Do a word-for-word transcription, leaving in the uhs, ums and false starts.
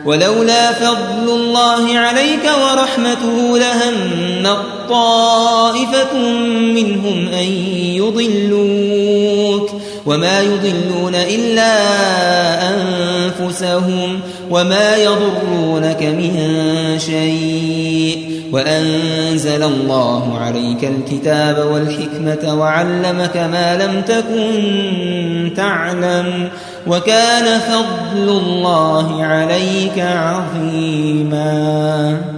ولولا فضل الله عليك ورحمته لهم طائفة منهم أن يضلوك وما يضلون إلا أنفسهم وما يضرونك من شيء وأنزل الله عليك الكتاب والحكمة وعلمك ما لم تكن تعلم وكان فضل الله عليك عظيما.